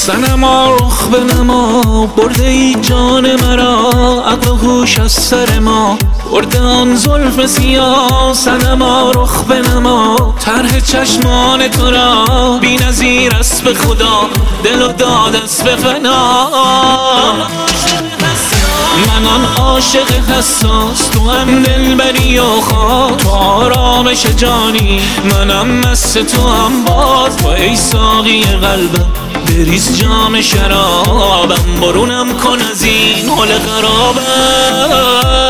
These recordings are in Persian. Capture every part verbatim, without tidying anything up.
صنما رخ بنما، برده ای جان مرا، عقل و هوش از سر ما برده آن زلف سیاه. صنما رخ بنما، طرح چشمان تو را بی نظیر است به خدا، دل و داد است به فنا. من آن عاشق حساس، تو هم دلبری و خواه، تو آرامش جانی، منم مست تو هم باز. تو ای ساقی قلبم بریز جام شرابم، برونم کن از این حال خرابم.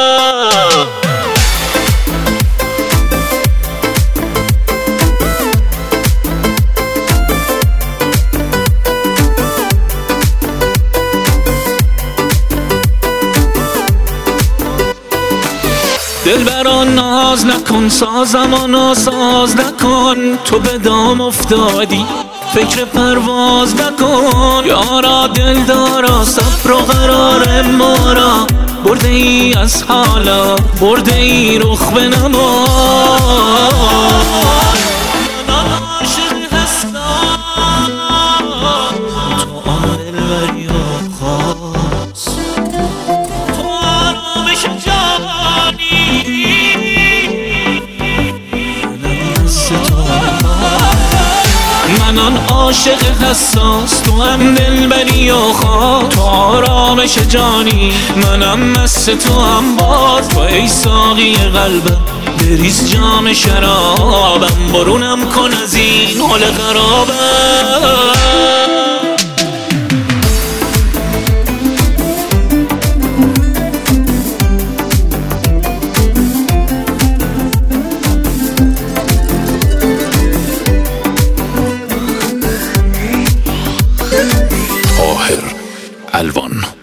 دلبران ناز نکن، سازم و ناساز نکن، تو به دام افتادی فکر پرواز نکن. یارا دلدارا صبر و قرار ما را، برده ای از حالا برده ای رخ بنما. من عاشق هستم تو آن دلبری و خاص، تو آرامش جانی، من آن عاشق حساس، تو هم دلبری و خواه، تو آرامش جانی، منم مست تو هم باز. تو ای ساقی قلبم بریز جام شرابم، برونم کن از این حال خرابم. طاهر الوان.